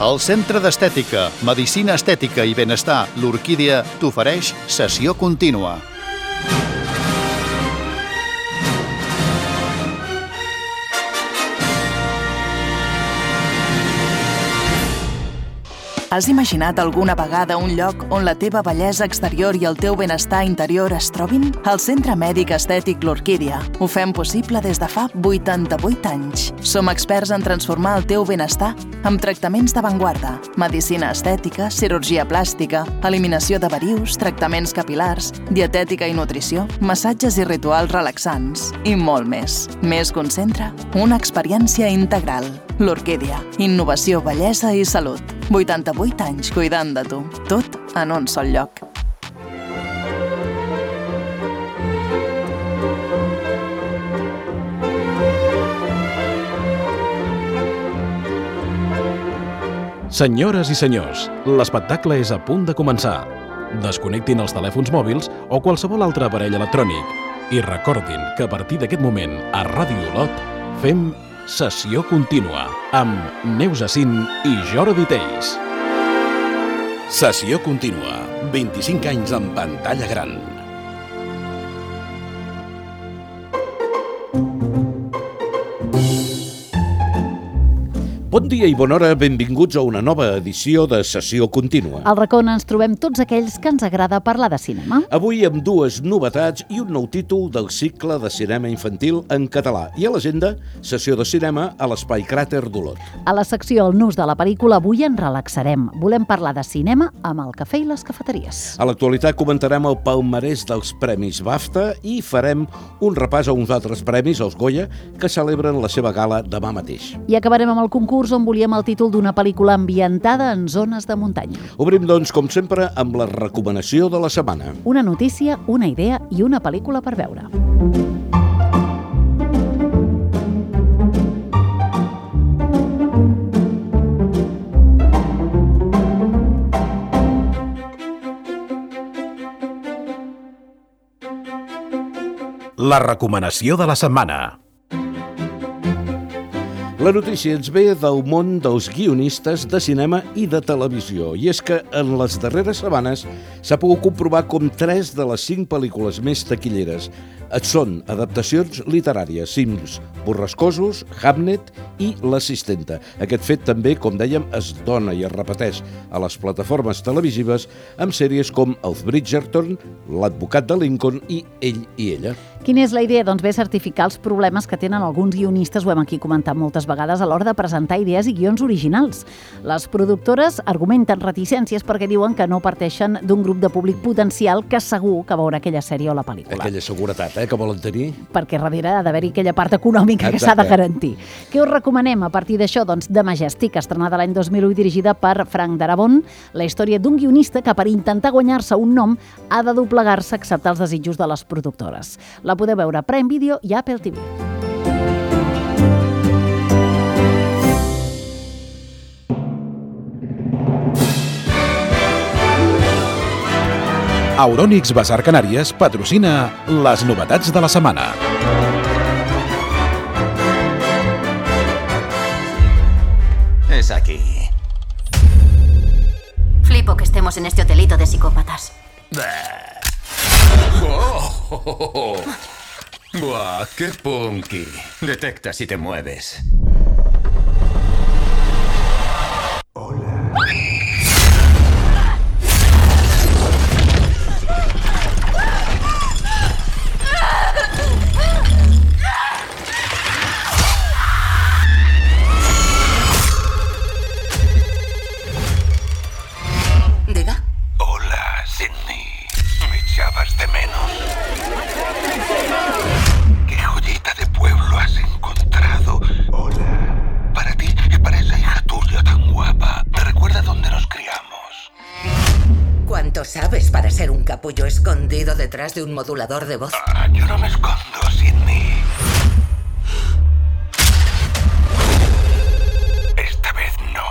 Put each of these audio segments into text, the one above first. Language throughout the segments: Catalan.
El Centre d'Estètica, Medicina Estètica i Benestar, l'Orquídia, t'ofereix sessió contínua. Has imaginat alguna vegada un lloc on la teva bellesa exterior i el teu benestar interior es trobin? Al Centre Mèdic Estètic L'Orquídia ho fem possible des de fa 88 anys. Som experts en transformar el teu benestar amb tractaments d'avantguarda, medicina estètica, cirurgia plàstica, eliminació de verius, tractaments capil·lars, dietètica i nutrició, massatges i rituals relaxants i molt més. Més que un centre, una experiència integral. L'Orquídia. Innovació, bellesa i salut. 88 anys cuidant de tu. Tot en un sol lloc. Senyores i senyors, l'espectacle és a punt de començar. Desconnectin els telèfons mòbils o qualsevol altre aparell electrònic i recordin que a partir d'aquest moment a Ràdio Olot fem Sessió Contínua amb Neus Acín i Jordi Teis. Sessió Contínua, 25 anys en pantalla gran. Bon dia i bona hora, benvinguts a una nova edició de Sessió Contínua. Al racó ens trobem tots aquells que ens agrada parlar de cinema. Avui amb dues novetats i un nou títol del cicle de cinema infantil en català. I a l'agenda, sessió de cinema a l'Espai Cràter d'Olot. A la secció El nus de la pel·lícula avui ens relaxarem. Volem parlar de cinema amb el cafè i les cafeteries. A l'actualitat comentarem el palmarès dels Premis BAFTA i farem un repàs a uns altres premis, els Goya, que celebren la seva gala demà mateix. I acabarem amb el concurs on volíem el títol d'una pel·lícula ambientada en zones de muntanya. Obrim, doncs, com sempre, amb la recomanació de la setmana. Una notícia, una idea i una pel·lícula per veure. La recomanació de la setmana. La notícia ens ve del món dels guionistes de cinema i de televisió, i és que en les darreres setmanes s'ha pogut comprovar com 3 de les 5 pel·lícules més taquilleres són adaptacions literàries, Sims borrascosos, Hamnet i L'assistenta. Aquest fet també, com dèiem, es dona i es repeteix a les plataformes televisives amb sèries com Els Bridgerton, L'advocat de Lincoln i Ell i ella. Quina és la idea? Doncs bé, certificar els problemes que tenen alguns guionistes, ho hem aquí comentat moltes vegades, a l'hora de presentar idees i guions originals. Les productores argumenten reticències perquè diuen que no parteixen d'un grup de públic potencial que segur que veurà aquella sèrie o la pel·lícula. Aquella seguretat, que volen tenir. Perquè darrere ha d'haver-hi aquella part econòmica que s'ha de garantir. Què us recomanem a partir d'això? Doncs The Majestic, estrenada l'any 2001 i dirigida per Frank Darabont, la història d'un guionista que per intentar guanyar-se un nom ha de doblegar-se a acceptar els desitjos de les productores. La podeu veure a Prime Video i Apple TV. Euronics Bazar Canàries patrocina les novetats de la setmana. Es aquí. Flipo que estemos en este hotelito de psicópatas. ¡Buah, qué punky! Detecta si te mueves. Diga. Hola, Sydney. Me echabas de menos. ¿Qué joyita de pueblo has encontrado? Hola. Para ti y para esa hija tuya tan guapa. ¿Me recuerda dónde nos criamos? ¿Cuánto sabes para ser un capullo escondido detrás de un modulador de voz? Yo no me escondo, Sydney. Esta vez no.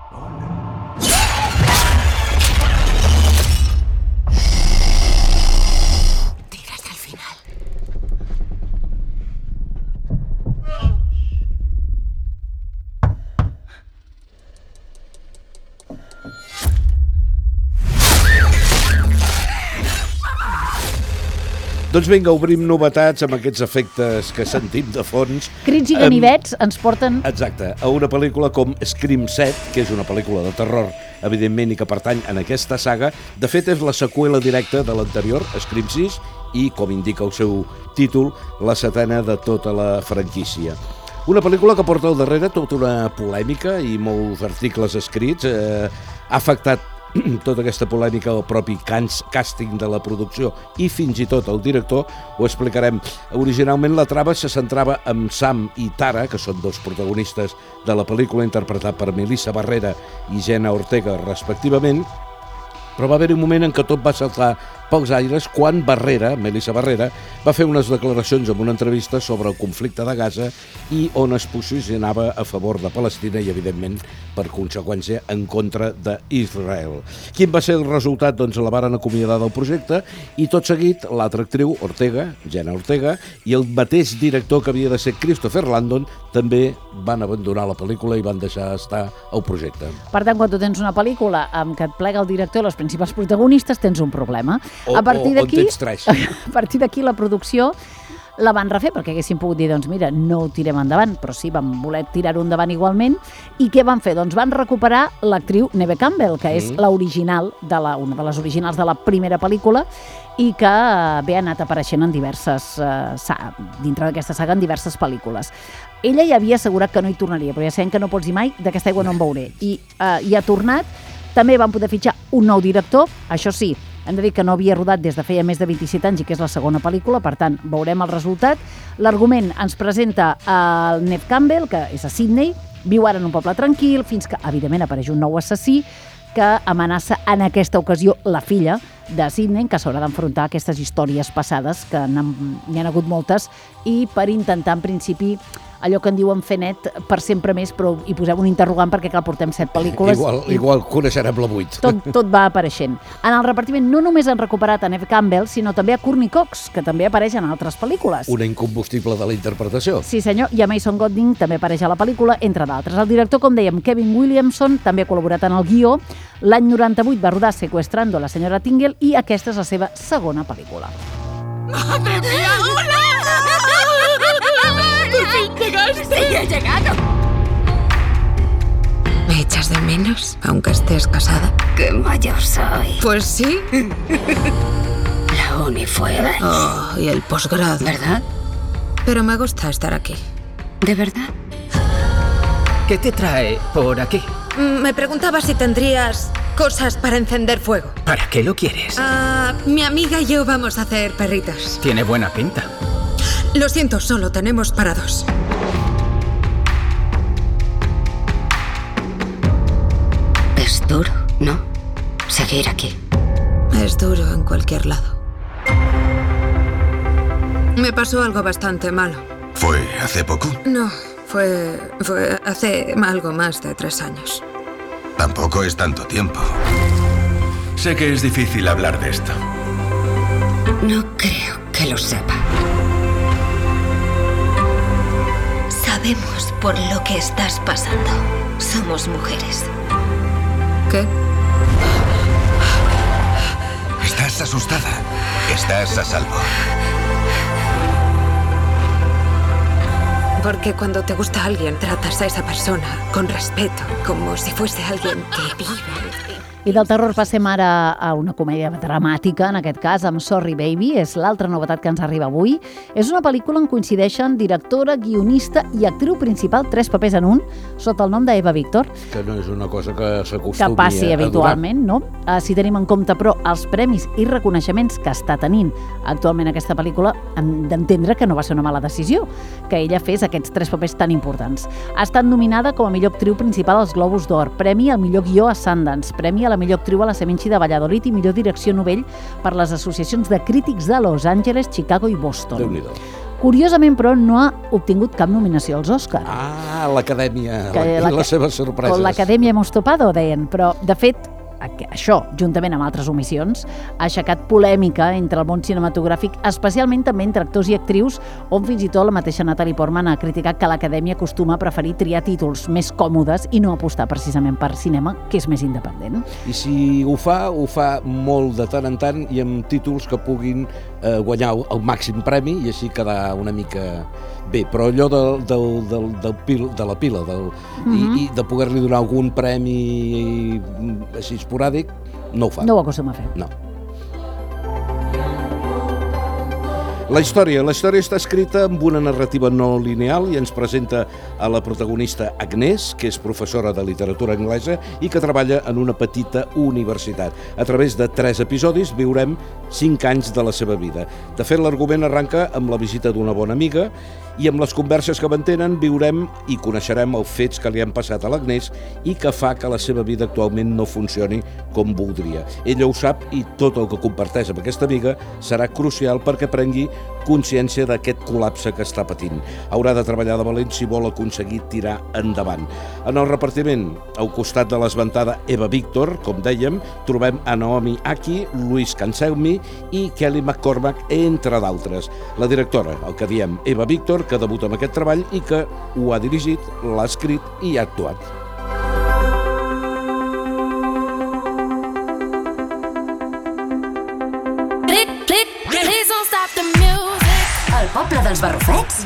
Tira hasta el final. Doncs vinga, obrim novetats amb aquests efectes que sentim de fons. Crits i ganivets ens porten... Exacte, a una pel·lícula com Scream 7, que és una pel·lícula de terror, evidentment, i que pertany en aquesta saga. De fet, és la seqüela directa de l'anterior, Scream 6, i, com indica el seu títol, la setena de tota la franquícia. Una pel·lícula que porta al darrere tota una polèmica i molts articles escrits. Ha afectat tota aquesta polèmica el propi càsting de la producció i fins i tot el director. Ho explicarem. Originalment la trama se centrava en Sam i Tara, que són dos protagonistes de la pel·lícula, interpretat per Melissa Barrera i Jenna Ortega, respectivament. Però va haver un moment en què tot va saltar pels aires quan Melissa Barrera, va fer unes declaracions en una entrevista sobre el conflicte de Gaza i on es posicionava a favor de Palestina i, evidentment, per conseqüència, en contra d'Israel. Quin va ser el resultat? Doncs la varen acomiadar del projecte i tot seguit l'altra actriu, Jenna Ortega, i el mateix director que havia de ser Christopher Landon també van abandonar la pel·lícula i van deixar estar el projecte. Per tant, quan tu tens una pel·lícula amb què et plega el director i les principals protagonistes, tens un problema. A partir d'aquí la producció la van refer, perquè haguessin pogut dir, doncs mira, no ho tirem endavant, però sí, van voler tirar-ho endavant igualment. I què van fer? Doncs van recuperar l'actriu Neve Campbell, que és l'original, una de les originals de la primera pel·lícula, i que ha anat apareixent en dintre d'aquesta saga en diverses pel·lícules. Ella ja havia assegurat que no hi tornaria, però ja sabem que no pots dir mai d'aquesta aigua no en veuré. I ha tornat. També van poder fitxar un nou director, això sí, hem de dir que no havia rodat des de feia més de 27 anys i que és la segona pel·lícula, per tant, veurem el resultat. L'argument ens presenta el Neve Campbell, que és a Sydney, viu ara en un poble tranquil, fins que, evidentment, apareix un nou assassí que amenaça en aquesta ocasió la filla de Sydney, que s'haurà d'enfrontar a aquestes històries passades, que n'hi ha hagut moltes, i per intentar, en principi, allò que en diuen fer net per sempre més, però hi posem un interrogant perquè clar, portem 7 pel·lícules. Igual coneixerem la 8. Tot va apareixent. En el repartiment no només han recuperat a Neve Campbell, sinó també a Courtney Cox, que també apareix en altres pel·lícules. Una incombustible de la interpretació. Sí, senyor, i a Mason Golding també apareix a la pel·lícula, entre d'altres. El director, com dèiem, Kevin Williamson, també ha col·laborat en el guió. L'any 98 va rodar Secuestrando la senyora Tingle i aquesta és la seva segona pel·lícula. ¡Madre mía! ¡Hola! ¡Por fin llegaste! ¡Sí, he llegado! ¿Me echas de menos, aunque estés casada? ¡Qué mayor soy! Pues sí. La uni fue años. Oh, y el posgrado. ¿Verdad? Pero me gusta estar aquí. ¿De verdad? ¿Qué te trae por aquí? Me preguntaba si tendrías cosas para encender fuego. ¿Para qué lo quieres? Mi amiga y yo vamos a hacer perritos. Tiene buena pinta. Lo siento, solo tenemos para 2. Es duro, ¿no? Seguir aquí. Es duro en cualquier lado. Me pasó algo bastante malo. ¿Fue hace poco? No, fue hace algo más de 3 años. Tampoco es tanto tiempo. Sé que es difícil hablar de esto. No creo que lo sepa. Sabemos por lo que estás pasando. Somos mujeres. ¿Qué? ¿Estás asustada? Estás a salvo. Porque cuando te gusta alguien, tratas a esa persona con respeto, como si fuese alguien que vive. I del terror passem ara a una comèdia dramàtica, en aquest cas, amb Sorry Baby. És l'altra novetat que ens arriba avui. És una pel·lícula on coincideixen directora, guionista i actriu principal, 3 papers en un, sota el nom d'Eva Víctor. Que no és una cosa que s'acostumi que passi habitualment, no? Si tenim en compte, però, els premis i reconeixements que està tenint actualment aquesta pel·lícula, hem d'entendre que no va ser una mala decisió, que ella fes aquests 3 papers tan importants. Ha estat nominada com a millor actriu principal als Globus d'Or, premi al millor guió a Sundance, premi a la millor actriu a la Seminci de Valladolid i millor direcció novell per les associacions de crítics de Los Angeles, Chicago i Boston. Déu-n'hi-do. Curiosament, però, no ha obtingut cap nominació als Òscar. L'Acadèmia i les seves sorpreses. Con l'Acadèmia hemos topado, deien, però, de fet, això, juntament amb altres omissions, ha aixecat polèmica entre el món cinematogràfic, especialment també entre actors i actrius, on fins i tot la mateixa Natalie Portman ha criticat que l'Acadèmia acostuma a preferir triar títols més còmodes i no apostar precisament per cinema, que és més independent. I si ho fa molt de tant en tant i amb títols que puguin guanyar el màxim premi i així quedar una mica bé, però allò de la pila i de poder-li donar algun premi així esporàdic, no ho fa. No ho acostuma a fer. No. La història està escrita amb una narrativa no lineal i ens presenta a la protagonista Agnès, que és professora de literatura anglesa i que treballa en una petita universitat. A través de 3 episodis viurem 5 anys de la seva vida. De fet, l'argument arranca amb la visita d'una bona amiga i amb les converses que mantenen viurem i coneixerem els fets que li han passat a l'Agnès i que fa que la seva vida actualment no funcioni com voldria. Ella ho sap i tot el que comparteix amb aquesta amiga serà crucial perquè prengui consciència d'aquest col·lapse que està patint. Haurà de treballar de valent si vol aconseguir tirar endavant. En el repartiment, al costat de l'esventada Eva Víctor, com dèiem, trobem a Naomi Ackie, Louis Cancelmi i Kelly McCormack, entre d'altres. La directora, el que diem Eva Víctor, que debuta amb aquest treball i que ho ha dirigit, l'ha escrit i ha actuat. El poble dels barrufets?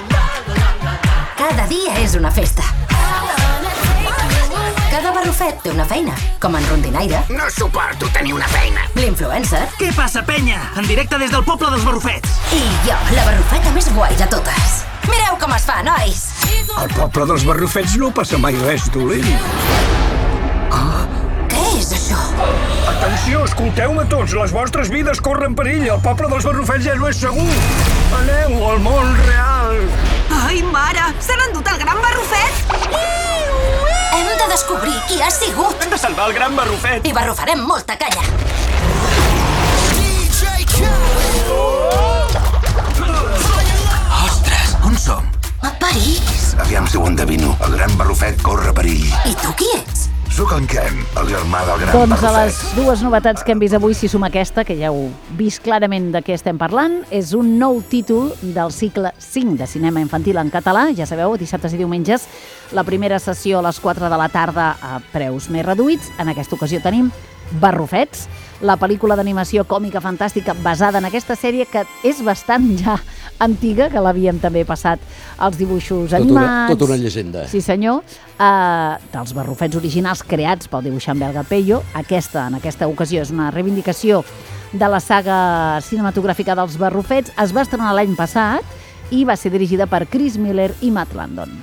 Cada dia és una festa. Cada barrufet té una feina, com en rondinaire. No suporto tenir una feina. L'influencer. Què passa, penya? En directe des del poble dels barrufets. I jo, la barrufeta més guai de totes. Mireu com es fa, nois! Al poble dels barrufets no passa mai res dolent. Què és això? Atenció, escolteu-me tots, les vostres vides corren perill. El poble dels barrufets ja no és segur. Aneu al món real. Ai, mare, s'han endut el gran barrufet? Hem de descobrir qui ha sigut. Hem de salvar el gran barrufet. I barrufarem molta canya. Ostres, on som? A París. Aviam si ho endevino. El gran barrufet corre perill. I tu qui ets? Sóc en Ken, el germà del gran Doncs a barrufet. les dues novetats que hem vist avui, si suma aquesta, que ja heu vist clarament de què estem parlant, és un nou títol del cicle 5 de cinema infantil en català. Ja sabeu, dissabtes i diumenges, la primera sessió a les 4 de la tarda a preus més reduïts. En aquesta ocasió tenim Barrufets, la pel·lícula d'animació còmica fantàstica basada en aquesta sèrie que és bastant ja antiga, que l'havíem també passat als dibuixos animats. Tota una llegenda. Sí, senyor. Dels Barrufets originals creats pel dibuixant belga Peyo. En aquesta ocasió és una reivindicació de la saga cinematogràfica dels Barrufets. Es va estrenar l'any passat i va ser dirigida per Chris Miller i Matt Landon.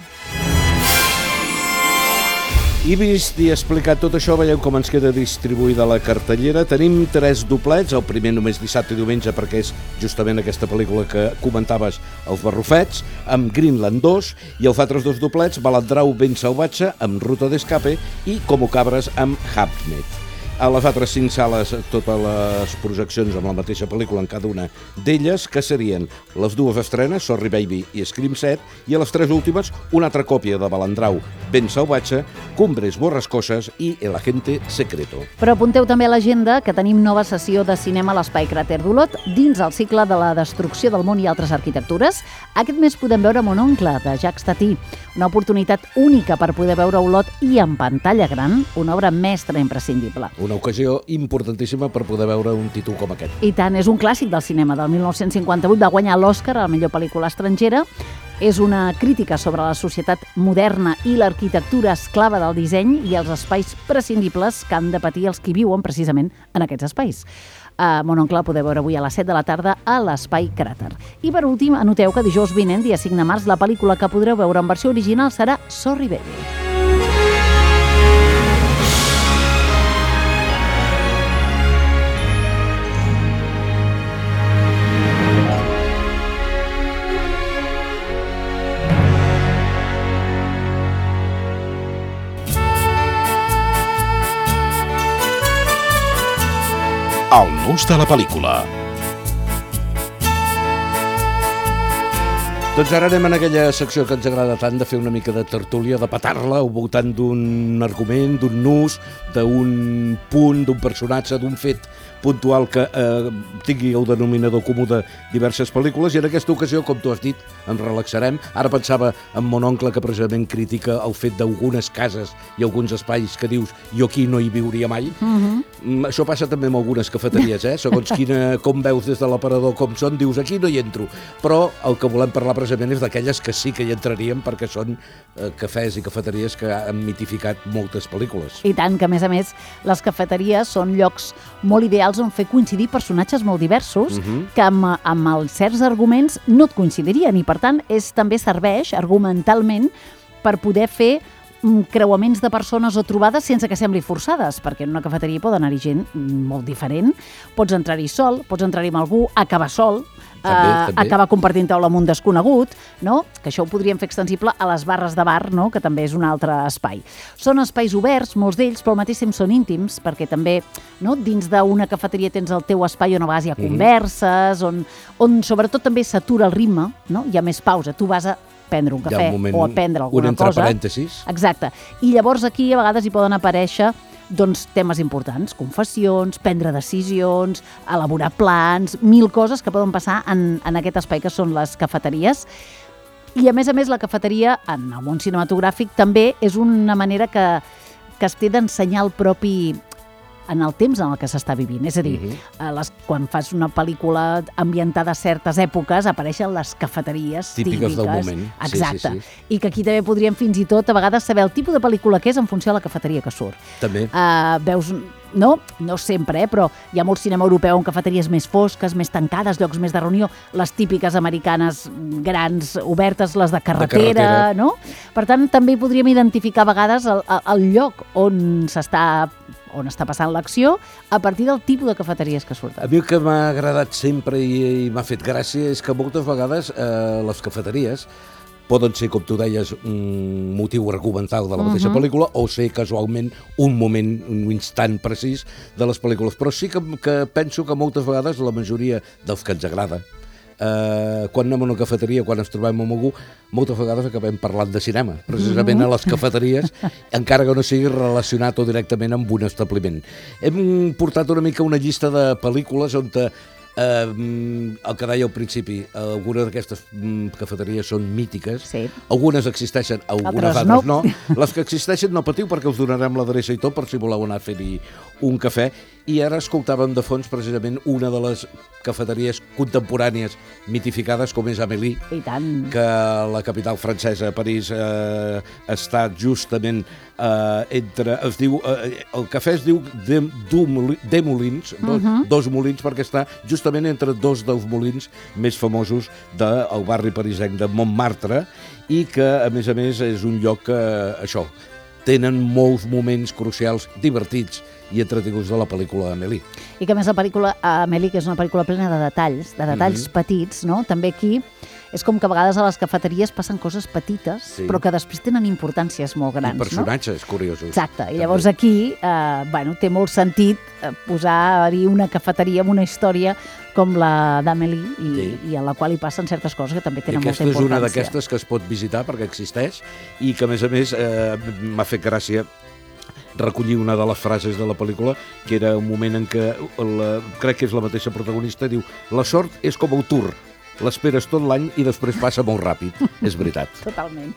I vist i explicat tot això, veieu com ens queda distribuïda la cartellera. Tenim 3 doblets, el primer només dissabte i diumenge perquè és justament aquesta pel·lícula que comentaves, Els Barrufets, amb Greenland 2, i els altres 2 doblets, Balandrau ben salvatge, amb Ruta d'Escape, i Como Cabres, amb Hamnet. A les altres 5 sales, totes les projeccions amb la mateixa pel·lícula en cada una d'elles, que serien les 2 estrenes, Sorry Baby i Scream 7, i a les 3 últimes, una altra còpia de Balandrau ben salvatge, Cumbres borrascoses i El agente secreto. Però apunteu també a l'agenda que tenim nova sessió de cinema a l'Espai Cràter d'Olot dins el cicle de la destrucció del món i altres arquitectures. Aquest mes podem veure Mon oncle, de Jacques Tati, una oportunitat única per poder veure Olot i en pantalla gran, una obra mestra imprescindible. Una ocasió importantíssima per poder veure un títol com aquest. I tant, és un clàssic del cinema del 1958, va guanyar l'Oscar a la millor pel·lícula estrangera. És una crítica sobre la societat moderna i l'arquitectura esclava del disseny i els espais prescindibles que han de patir els qui viuen precisament en aquests espais. Mon oncle el podeu veure avui a les 7 de la tarda a l'Espai Cràter. I per últim, anoteu que dijous vinent, dia 5 de març, la pel·lícula que podreu veure en versió original serà Sorry Baby. El nus de la pel·lícula. Doncs ara anem en aquella secció que ens agrada tant de fer una mica de tertúlia, de petar-la al voltant d'un argument, d'un nus, d'un punt, d'un personatge, d'un fet puntual que tingui el denominador comú de diverses pel·lícules, i en aquesta ocasió, com tu has dit, ens relaxarem. Ara pensava en mon oncle, que precisament critica el fet d'algunes cases i alguns espais que dius jo aquí no hi viuria mai. Això passa també amb algunes cafeteries, segons com veus des de l'aparador com són, dius aquí no hi entro, però el que volem parlar precisament és d'aquelles que sí que hi entraríem, perquè són cafès i cafeteries que han mitificat moltes pel·lícules. I tant, que a més, les cafeteries són llocs molt ideals on fer coincidir personatges molt diversos que amb els certs arguments no et coincidirien, i per tant també serveix argumentalment per poder fer creuaments de persones o trobades sense que sembli forçades, perquè en una cafeteria pot anar-hi gent molt diferent. Pots entrar-hi sol, pots entrar-hi amb algú, acabar sol, acabar compartint taula amb un desconegut, no? Que això ho podríem fer extensible a les barres de bar, no? Que també és un altre espai. Són espais oberts, molts d'ells, però al mateix temps són íntims, perquè també dins d'una cafeteria tens el teu espai on a vegades hi ha converses, on sobretot també s'atura el ritme, no? Hi ha més pausa, tu vas a prendre un cafè o a prendre alguna cosa. Un entre parèntesis. Exacte. I llavors aquí a vegades hi poden aparèixer temes importants, confessions, prendre decisions, elaborar plans, 1000 coses que poden passar en aquest espai que són les cafeteries. I a més, la cafeteria en el món cinematogràfic també és una manera que es té d'ensenyar el propi en el temps en el que s'està vivint. És a dir, quan fas una pel·lícula ambientada a certes èpoques, apareixen les cafeteries típiques del moment. Exacte. I que aquí també podríem fins i tot a vegades saber el tipus de pel·lícula que és en funció de la cafeteria que surt. També. Veus... No sempre, però hi ha molt cinema europeu amb cafeteries més fosques, més tancades, llocs més de reunió, les típiques americanes grans, obertes, les de carretera, no? Per tant, també podríem identificar a vegades el lloc on està passant l'acció a partir del tipus de cafeteries que surten. A mi el que m'ha agradat sempre i m'ha fet gràcia és que moltes vegades les cafeteries poden ser, com tu deies, un motiu argumental de la mateixa pel·lícula o ser casualment un moment, un instant precís de les pel·lícules. Però sí que penso que moltes vegades la majoria dels que ens agrada, quan anem a una cafeteria, quan ens trobem amb algú, moltes vegades acabem parlant de cinema, precisament a les cafeteries, encara que no sigui relacionat o directament amb un establiment. Hem portat una mica una llista de pel·lícules on el que deia al principi, algunes d'aquestes cafeteries són mítiques, algunes existeixen, algunes altres no. Les que existeixen no patiu, perquè us donarem l'adreça i tot per si voleu anar a fer-hi un cafè. I ara escoltàvem de fons precisament una de les cafeteries contemporànies mitificades, com és Amélie, que la capital francesa, París, està justament entre... El cafè es diu Des Moulins, dos molins, perquè està justament entre dos dels molins més famosos del barri parisenc de Montmartre, i que, a més, és un lloc que, això, tenen molts moments crucials, divertits i entretinguts de la pel·lícula Amélie. I que a més la pel·lícula Amélie, que és una pel·lícula plena de detalls petits, no? També aquí és com que a vegades a les cafeteries passen coses petites, però que després tenen importàncies molt grans. I personatges curiosos. Exacte. I llavors aquí té molt sentit posar-hi una cafeteria amb una història com la d'Amélie i en la qual hi passen certes coses que també tenen molta importància. Aquesta és una d'aquestes que es pot visitar perquè existeix i que, a més, m'ha fet gràcia recollir una de les frases de la pel·lícula, que era un moment en què, crec que és la mateixa protagonista, diu: la sort és com el Tour, l'esperes tot l'any i després passa molt ràpid. És veritat. Totalment.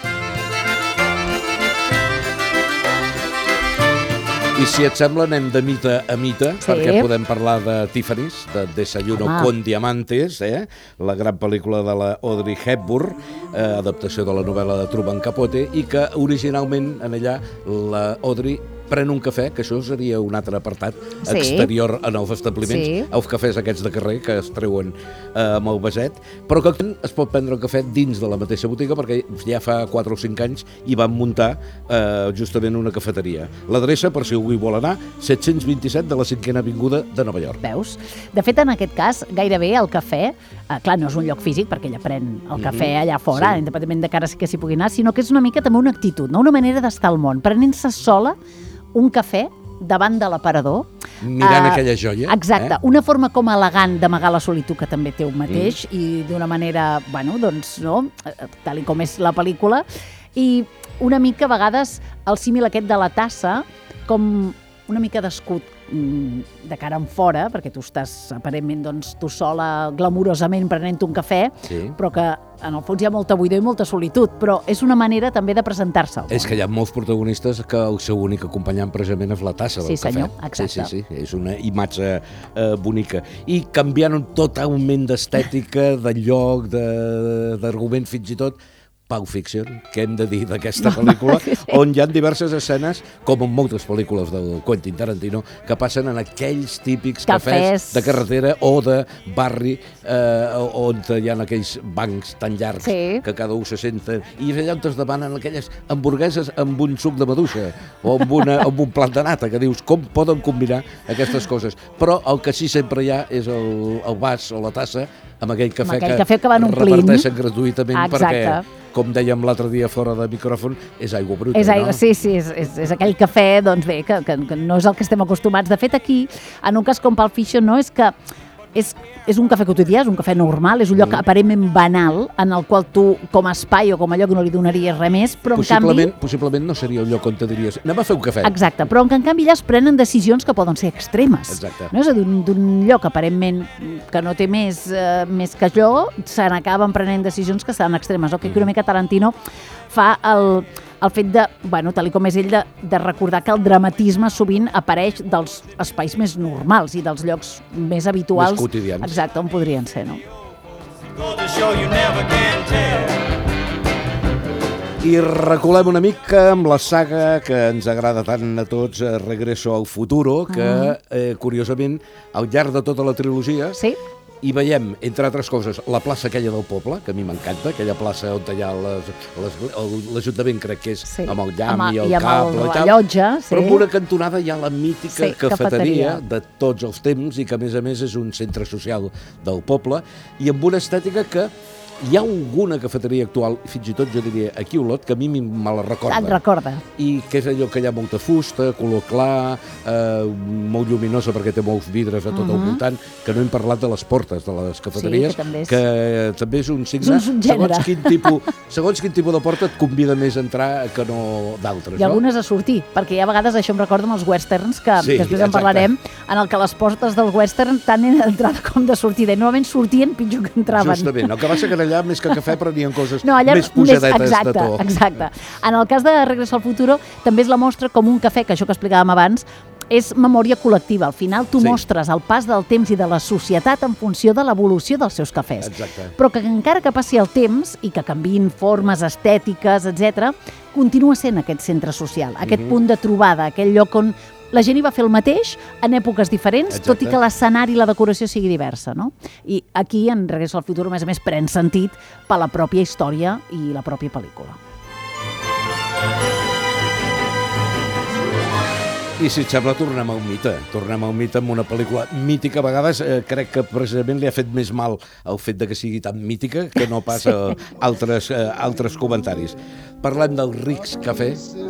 I si et sembla, anem de mite a mite, perquè podem parlar de Tiffany's, de Desayuno con Diamantes, la gran pel·lícula de la Audrey Hepburn, adaptació de la novel·la de Truman Capote, i que originalment en allà la Audrey pren un cafè, que això seria un altre apartat exterior en els establiments, els cafès aquests de carrer que es treuen amb el vaset, però que es pot prendre el cafè dins de la mateixa botiga, perquè ja fa 4 o 5 anys hi van muntar justament una cafeteria. L'adreça, per si algú hi vol anar, 727 de la 5a Avinguda de Nova York. Veus? De fet, en aquest cas, gairebé el cafè, clar, no és un lloc físic, perquè ella pren el cafè allà fora, independentment de que ara sí que s'hi pugui anar, sinó que és una mica també una actitud, una manera d'estar al món, prenent-se sola un cafè davant de l'aparador. Mirant aquella joia. Exacte, una forma com elegant d'amagar la solitud que també té un mateix i d'una manera, bueno, doncs, no, tal com és la pel·lícula, i una mica a vegades el símil aquest de la tassa com una mica d'escut de cara en fora, perquè tu estàs aparentment doncs, tu sola glamurosament prenent un cafè, però que en el fons hi ha molta buidor i molta solitud, però és una manera també de presentar-se. És que hi ha molts protagonistes que el seu únic acompanyant precisament és la tassa del cafè. Sí, senyor, exacte. Sí, és una imatge bonica. I canviant totalment d'estètica, de lloc, d'argument, fins i tot, Pulp Fiction, que hem de dir d'aquesta pel·lícula, on hi ha diverses escenes, com en moltes pel·lícules del Quentin Tarantino, que passen en aquells típics cafès de carretera o de barri, on hi ha aquells bancs tan llargs que cada un se senta, i allà on es demanen aquelles hamburgueses amb un suc de maduixa o amb un plat de nata, que dius, com poden combinar aquestes coses? Però el que sí sempre hi ha és el vas o la tassa amb aquell cafè que reparteixen gratuïtament perquè, com dèiem l'altre dia fora de micròfon, és aigua bruta, no? Sí, és aquell cafè, doncs bé, que no és el que estem acostumats. De fet, aquí, en un cas com Pulp Fiction, no és que és un cafè quotidià, és un cafè normal, és un lloc aparentment banal, en el qual tu, com a espai o com a lloc, no li donaries res més, però en canvi... Possiblement no seria un lloc on te diries, anem a fer un cafè. Exacte, però en canvi allà es prenen decisions que poden ser extremes. Exacte. No? És a dir, d'un lloc aparentment que no té més que allò, se n'acaben prenent decisions que seran extremes. Que una mica Tarantino fa el fet de, tal com és ell, de recordar que el dramatisme sovint apareix dels espais més normals i dels llocs més habituals. Més quotidians. Exacte, on podrien ser, no? I reculem una mica amb la saga que ens agrada tant a tots, Regreso al Futuro, que, curiosament, al llarg de tota la trilogia, hi veiem, entre altres coses, la plaça aquella del poble, que a mi m'encanta, aquella plaça on hi ha l'Ajuntament, crec que és, amb el llamp i el cable i tal, però en una cantonada hi ha la mítica cafeteria de tots els temps i que, a més, és un centre social del poble i amb una estètica que hi ha alguna cafeteria actual, fins i tot jo diria aquí a Olot, que a mi me la recorda. Et recorda. I que és allò que hi ha molta fusta, color clar, molt lluminosa perquè té molts vidres a tot el voltant, que no hem parlat de les portes de les cafeteries, que també és un signe. Segons quin tipus de porta et convida més a entrar que no d'altres. I algunes a sortir, perquè hi ha vegades, això em recorda amb els westerns, que després en parlarem, en el que les portes del western tant d'entrada com de sortida, i normalment sortien pitjor que entraven. Justament, el que va ser que allà més que cafè prenien coses més pujadetes de to. Exacte. En el cas de Regreso al Futuro també és la mostra com un cafè, que això que explicàvem abans, és memòria col·lectiva. Al final tu mostres el pas del temps i de la societat en funció de l'evolució dels seus cafès. Exacte. Però que encara que passi el temps i que canviïn formes estètiques, etc., continua sent aquest centre social, aquest punt de trobada, aquell lloc on la gent hi va fer el mateix en èpoques diferents, tot i que l'escenari i la decoració sigui diversa, no? I aquí, en Regreso al Futuro, a més, pren sentit per la pròpia història i la pròpia pel·lícula. I si et sembla, tornem al mite. Tornem al mite amb una pel·lícula mítica. A vegades crec que precisament li ha fet més mal el fet de que sigui tan mítica que no pas altres comentaris. Parlem del Rick's Cafè.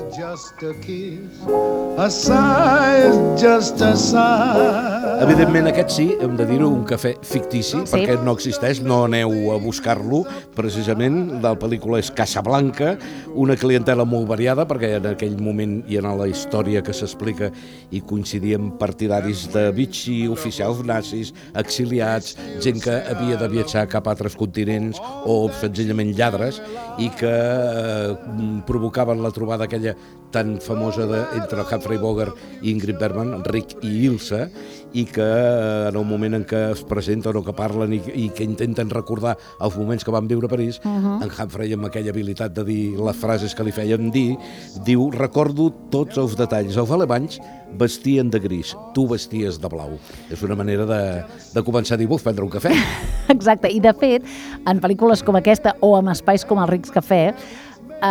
Evidentment aquest sí, hem de dir-ho, un cafè fictici, perquè no existeix, no aneu a buscar-lo. Precisament, la pel·lícula és Casablanca, una clientela molt variada, perquè en aquell moment i en la història que s'explica i coincidien partidaris de Vichy, oficials nazis, exiliats, gent que havia de viatjar cap a altres continents o senzillament lladres i que provocaven la trobada aquella tan famosa entre Humphrey Bogart i Ingrid Bergman, Rick i Ilsa, i que en el moment en què es presenten o que parlen i que intenten recordar els moments que van viure a París, en Humphrey, amb aquella habilitat de dir les frases que li feien dir, diu: recordo tots els detalls. Els alemanys vestien de gris, tu vesties de blau. És una manera de començar a dir: vols prendre un cafè? Exacte, i de fet, en pel·lícules com aquesta o en espais com el Rick's Cafè,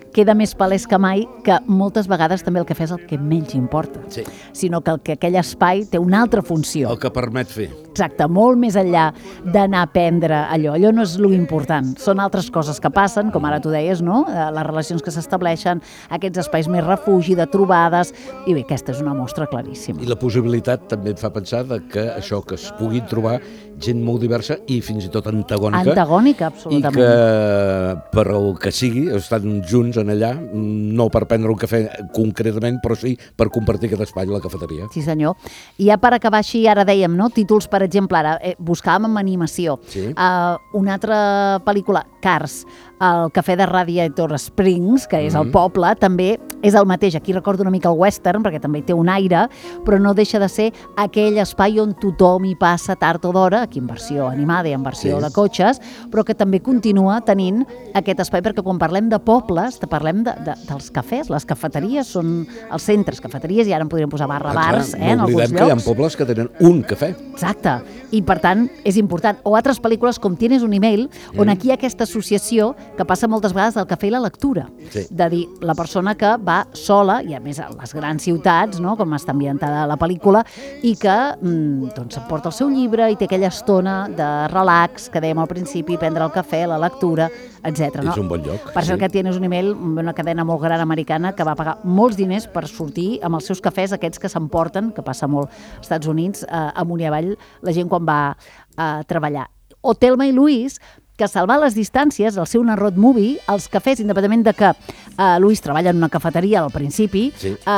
queda més palès que mai que moltes vegades també el cafè és el que menys importa, sinó que aquell espai té una altra funció. El que permet fer. Exacte, molt més enllà d'anar a prendre allò. Allò no és l'important, són altres coses que passen, com ara tu deies, no? Les relacions que s'estableixen, aquests espais més refugi, de trobades, i bé, aquesta és una mostra claríssima. I la possibilitat també em fa pensar que això, que es puguin trobar gent molt diversa i fins i tot antagònica. Antagònica, absolutament. I que, per el que sigui, estan junts en allà, no per prendre un cafè concretament, però sí per compartir aquest espai a la cafeteria. Sí, senyor. I ja per acabar així, ara dèiem, no? Títols, per exemple, ara buscàvem amb animació. Sí. Una altra pel·lícula, Cars, el cafè de Radiator Springs, que és el poble, també és el mateix. Aquí recordo una mica el western, perquè també té un aire, però no deixa de ser aquell espai on tothom hi passa tard o d'hora, aquí en versió animada i en versió de cotxes, però que també continua tenint aquest espai, perquè quan parlem de pobles, parlem dels cafès, les cafeteries són els centres, cafeteries, i ara en podríem posar bars, en alguns llocs. No oblidem que hi ha pobles que tenen un cafè. Exacte, i per tant és important. O altres pel·lícules com Tienes un email, on aquí hi ha aquesta associació que passa moltes vegades del cafè i la lectura. De dir, la persona que va sola, i a més a les grans ciutats, no? Com està ambientada la pel·lícula, i que doncs porta el seu llibre i té aquella estona de relax, que dèiem al principi, prendre el cafè, la lectura, etc. És un bon lloc. Per cert que Tienes un email, una cadena molt gran americana que va pagar molts diners per sortir amb els seus cafès, aquests que s'emporten, que passa molt als Estats Units, amunt i avall, la gent quan va a treballar. O Thelma i Louise, que salvar les distàncies, el seu road movie, els cafès, independentment de que Louise treballa en una cafeteria al principi,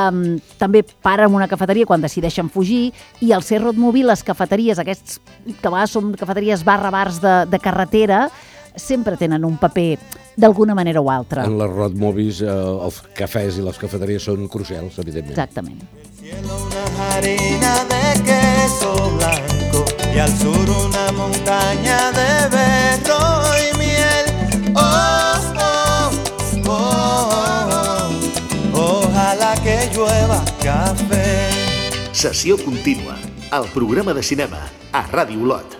també para en una cafeteria quan decideixen fugir, i al ser road movie, les cafeteries, aquests que a vegades són cafeteries bars de carretera, sempre tenen un paper d'alguna manera o altra. En les road movies, els cafès i les cafeteries són crucials, evidentment. Exactament. Una harina de queso blanco y al sur una montaña de berro y miel. Oh, oh, oh, oh, oh. Ojalá que llueva café. Sessió contínua, el programa de cinema a Ràdio Olot.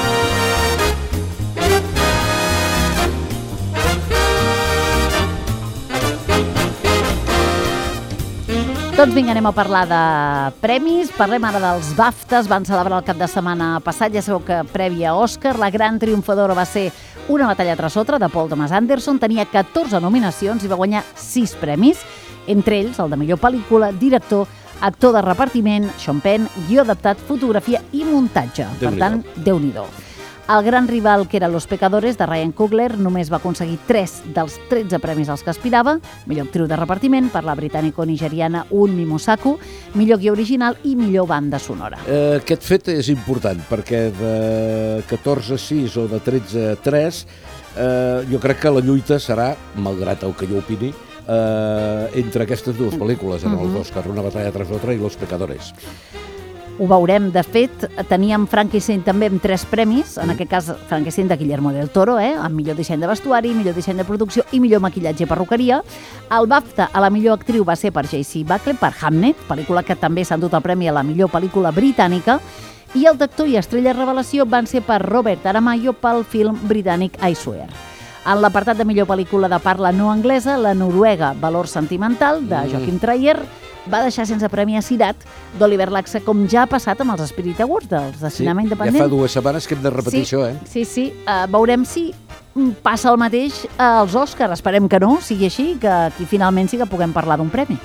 Doncs vinga, anem a parlar de premis. Parlem ara dels BAFTAs. Van celebrar el cap de setmana passat. Ja sabeu que prèvia Òscar, la gran triomfadora va ser Una batalla tras otra, de Paul Thomas Anderson. Tenia 14 nominacions i va guanyar 6 premis, entre ells el de millor pel·lícula, director, actor de repartiment, Sean Penn, guió adaptat, fotografia i muntatge. Per tant, Déu-n'hi-do. El gran rival, que era Los Pecadores, de Ryan Coogler, només va aconseguir 3 dels 13 premis als que aspirava, millor actriu de repartiment per la britànico-nigeriana Unmi Mosaku, millor guió original i millor banda sonora. Aquest fet és important, perquè de 14-6 o de 13-3, jo crec que la lluita serà, malgrat el que jo opini, entre aquestes dues pel·lícules, en els Oscars, Una batalla tras otra i Los Pecadores. Ho veurem. De fet, teníem Frankenstein també amb 3 premis, en aquest cas Frankenstein de Guillermo del Toro, amb millor disseny de vestuari, millor disseny de producció i millor maquillatge i perruqueria. El BAFTA a la millor actriu va ser per J.C. Buckley, per Hamnet, pel·lícula que també s'ha endut el premi a la millor pel·lícula britànica, i el d'actor i estrella revelació van ser per Robert Aramayo pel film britànic I Swear. En l'apartat de millor pel·lícula de parla no anglesa, la noruega Valor sentimental, de Joachim Trier, va deixar sense premi a Sirat, d'Oliver Laxe, com ja ha passat amb els Spirit Awards, dels de cinema independent. Ja fa 2 setmanes que hem de repetir això, Sí. Veurem si passa el mateix als Oscars. Esperem que no, sigui així, que aquí finalment sí que puguem parlar d'un premi.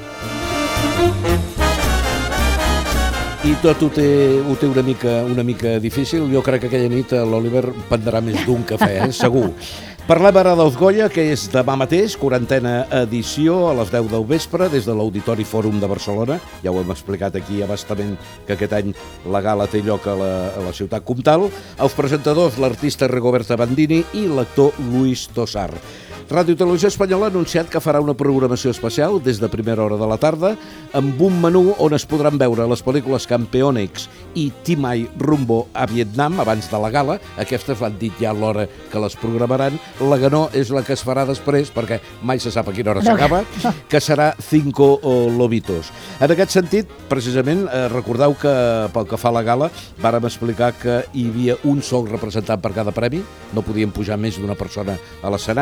I tot ho té una mica difícil. Jo crec que aquella nit l'Oliver prendrà més d'un cafè, segur. Parlem ara dels Goya, que és demà mateix, 40a edició, a les 10 del vespre, des de l'Auditori Fòrum de Barcelona. Ja ho hem explicat aquí abastament, que aquest any la gala té lloc a la ciutat comtal. Els presentadors, l'artista Rigoberta Bandini i l'actor Luis Tosar. Ràdio Televisió Espanyola ha anunciat que farà una programació especial des de primera hora de la tarda amb un menú on es podran veure les pel·lícules Campeonex i Timai rumbo a Vietnam abans de la gala. Aquestes l'han dit ja a l'hora que les programaran. La que no és la que es farà després, perquè mai se sap a quina hora s'acaba, que serà Cinco Lobitos. En aquest sentit, precisament, recordeu que pel que fa a la gala vàrem explicar que hi havia un sol representant per cada premi, no podien pujar més d'una persona a l'escenari, i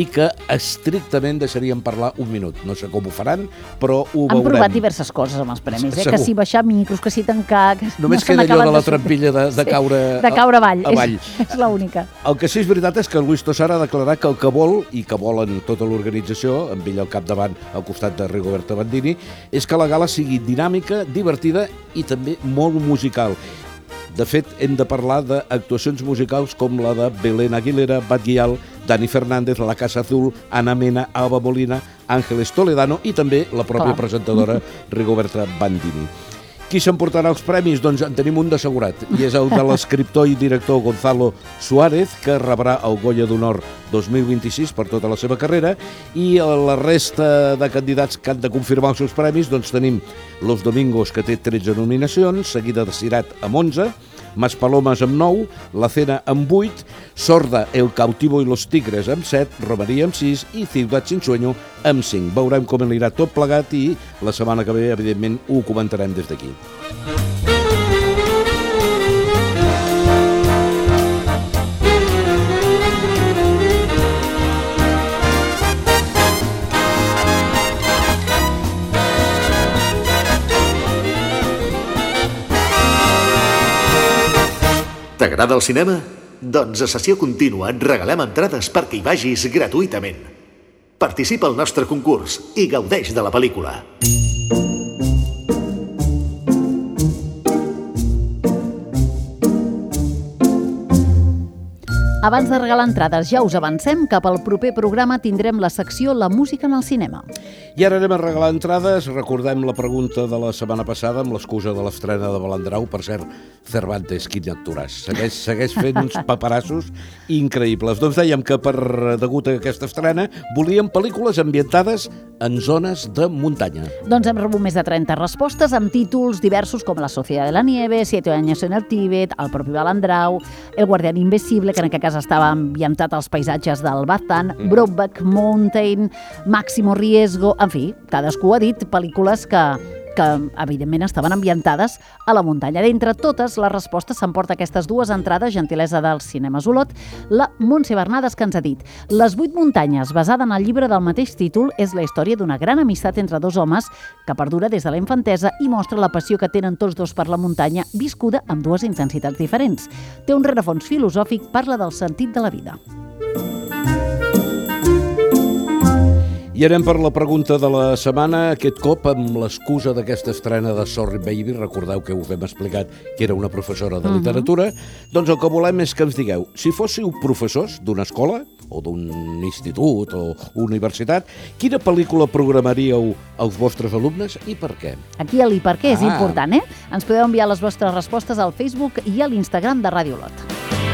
i que estrictament deixarien parlar un minut. No sé com ho faran, però ho veurem. Han provat diverses coses amb els premis, Segur. que si baixar micros, que si tancar... Que Només queda allò de la trampilla de caure de caure avall. avall. És l'única. El que sí és veritat és que el Luis Tosar ha declarat que el que vol, i que volen tota l'organització, amb ell al capdavant al costat de Rigoberta Bandini, és que la gala sigui dinàmica, divertida i també molt musical. De fet, hem de parlar d'actuacions musicals com la de Belén Aguilera, Bat Guial, Dani Fernández, La Casa Azul, Ana Mena, Alba Molina, Ángeles Toledano i també la pròpia presentadora Rigoberta Bandini. Qui s'emportarà els premis? Doncs en tenim un d'assegurat, i és el de l'escriptor i director Gonzalo Suárez, que rebrà el Goya d'Honor 2026 per tota la seva carrera, i la resta de candidats que han de confirmar els seus premis, doncs tenim Los Domingos, que té 13 nominacions, seguida de Sirat amb 11, Maspalomas amb 9, La Cena amb 8, Sorda, El Cautivo i los Tigres amb 7, Romería amb 6 i Ciutat sin Sueño amb 5. Veurem com anirà tot plegat i la setmana que ve, evidentment, ho comentarem des d'aquí. T'agrada el cinema? Doncs a Sessió Contínua et regalem entrades perquè hi vagis gratuïtament. Participa al nostre concurs i gaudeix de la pel·lícula. Abans de regalar entrades, ja us avancem que pel proper programa tindrem la secció La música en el cinema. I ara anem a regalar entrades. Recordem la pregunta de la setmana passada amb l'excusa de l'estrena de Balandrau. Per cert, Cervantes, quin actoràs. Segueix fent uns paperassos increïbles. Doncs dèiem que degut a aquesta estrena volíem pel·lícules ambientades en zones de muntanya. Doncs hem rebut més de 30 respostes amb títols diversos com La Sociedad de la Nieve, 7 años en el Tíbet, El propi Balandrau, El guardián invisible, que en aquest cas estava ambientat als paisatges del Baztán, Brokeback Mountain, Máximo Riesgo, en fi, cadascú ha dit pel·lícules que evidentment estaven ambientades a la muntanya. D'entre totes les respostes s'emporta aquestes dues entrades, gentilesa del Cinemes Olot, la Montse Bernades, que ens ha dit: Les 8 muntanyes, basada en el llibre del mateix títol, és la història d'una gran amistat entre dos homes que perdura des de la infantesa i mostra la passió que tenen tots dos per la muntanya, viscuda amb dues intensitats diferents. Té un rerefons filosòfic, parla del sentit de la vida. I anem per la pregunta de la setmana, aquest cop amb l'excusa d'aquesta estrena de Sorry Baby. Recordeu que us hem explicat que era una professora de literatura. Doncs el que volem és que ens digueu, si fóssiu professors d'una escola o d'un institut o universitat, quina pel·lícula programaríeu als vostres alumnes i per què? Aquí el i per què és important, eh? Ens podeu enviar les vostres respostes al Facebook i a l'Instagram de Ràdio Olot.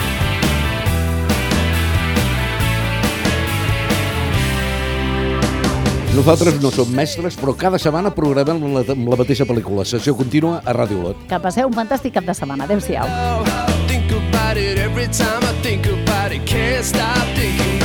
Nosaltres no som mestres, però cada setmana programem la mateixa pel·lícula. Sessió contínua a Ràdio Olot. Que passeu un fantàstic cap de setmana. Adéu-siau. Think about it every time I think about it. Can't stop thinking